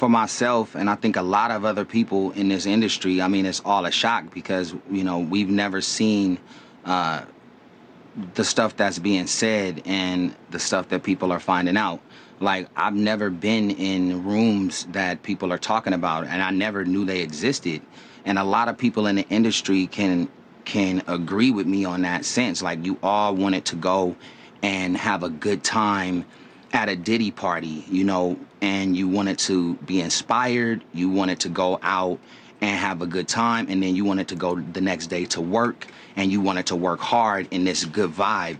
for myself, and I think a lot of other people in this industry, I mean, it's all a shock because, we've never seen uh, the stuff that's being said and the stuff that people are finding out. Like, I've never been in rooms that people are talking about, and I never knew they existed. And a lot of people in the industry can agree with me on that sense. Like, you all wanted to go and have a good time at a Diddy party, and you wanted to be inspired. You wanted to go out and have a good time, and then you wanted to go the next day to work, and you wanted to work hard in this good vibe.